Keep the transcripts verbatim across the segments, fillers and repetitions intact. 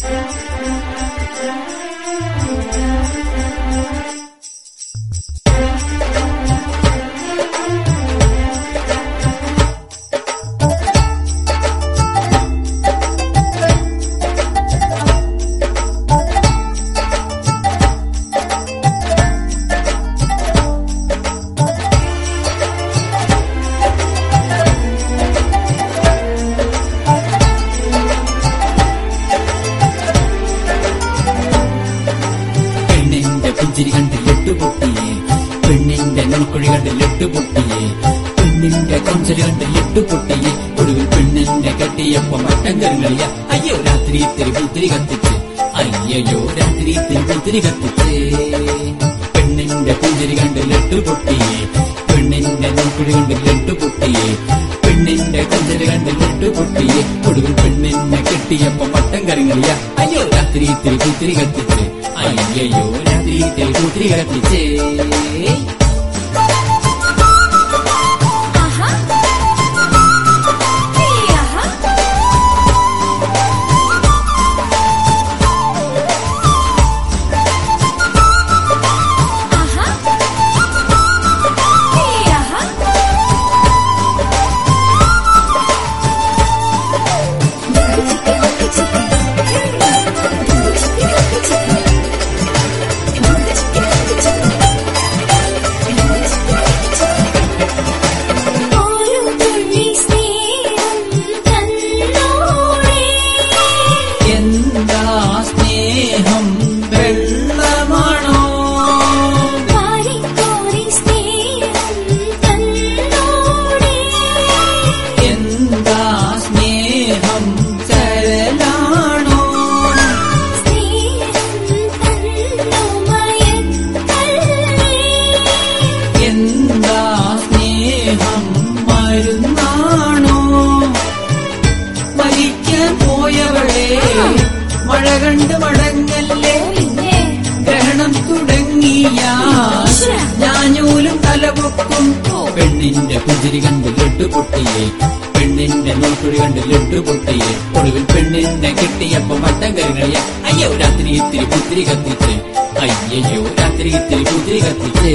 പുഞ്ചിരി കണ്ട് ലെട്ടുപൊട്ടിയേ, പെണ്ണിന്റെ നെൽക്കുഴി കണ്ട് ലെട്ടുപൊട്ടിയേ, പെണ്ണിന്റെ കൊഞ്ചല് കണ്ട് ലെട്ടുപൊട്ടിയേ, ഒടുവിൽ പെണ്ണിന്റെ കെട്ടിയപ്പോ മട്ടം കരുകളിയ. അയ്യോ രാത്രി ഇത്തിരി പുത്തിരി കത്തിച്ച്, അയ്യോ രാത്രി ഇത്തിരി പുത്തിരി കത്തിച്ചേ. പെണ്ണിന്റെ പുഞ്ചിരി കണ്ട് ലെട്ടുപൊട്ടിയേ, പെണ്ണിന്റെ നെൽക്കുഴി കണ്ട് ലെട്ടുപൊട്ടിയേ, പെണ്ണിന്റെ കൊഞ്ചല് കണ്ട് ലെട്ടുപൊട്ടിയേ, ഒടുവിൽ പെണ്ണിനെ കെട്ടിയപ്പോ മട്ടം കരുകളിയ. അയ്യോ രാത്രി ഇത്തിരി പുത്തിരി കത്തിച്ച്, അയ്യോ രാത്രി ഇത്തിരി പുത്തിരി കത്തിച്ചേ. മഴ കണ്ട് മടങ്ങല്ലേ, ഗ്രഹണം തുടങ്ങിയ ഞാഞ്ഞൂലും തലപൊക്കും. പെണ്ണിന്റെ പുഞ്ചിരി കണ്ട് ലെട്ടുപൊട്ടിയേ, പെണ്ണിന്റെ നോക്കുഴി കണ്ട് ലെട്ടുപൊട്ടിയേ, ഒടുവിൽ പെണ്ണിനെ കെട്ടിയപ്പോ മട്ടം കരുകളിയ. അയ്യോ രാത്രി ഇത്തിരി പുത്തിരി കത്തിച്ച്, അയ്യോ രാത്രി ഇത്തിരി പുത്തിരി കത്തിച്ചേ.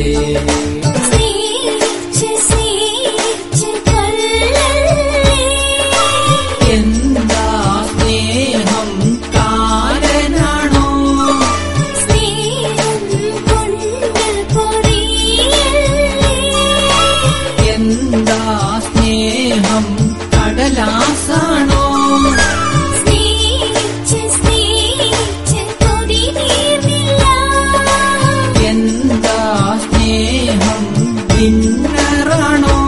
എന്താ സ്നേഹം കാരനാണോ, എന്താ സ്നേഹം കടലാസാണോ, എന്താ സ്നേഹം ഭിന്നറാണോ,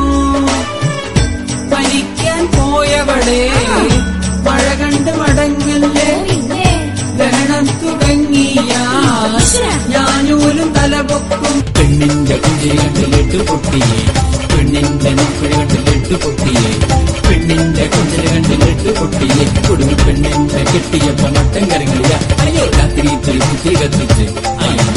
മരിക്കാൻ പോയവളെ മഴ കണ്ട് മടങ്ങല്ലേ, ഗ്രഹണം തുടങ്ങിയ ഞാനൂലും തലപൊക്കും. പെണ്ണിന്റെ പുഞ്ചിരി കണ്ട് ലെട്ടുപൊട്ടിയേ, പെണ്ണിന്റെ നോക്കുഴി കണ്ട് ലെട്ടുപൊട്ടിയേ, പെണ്ണിന്റെ കൊഞ്ചല് കണ്ട് ലെട്ടുപൊട്ടിയേ, ഒടുവിൽ പെണ്ണിന്റെ കെട്ടിയപ്പോ മട്ടം കരങ്ങളിയ. അയ്യോ രാത്രി ഇത്തിരി പുത്തിരി കത്തിച്ച്,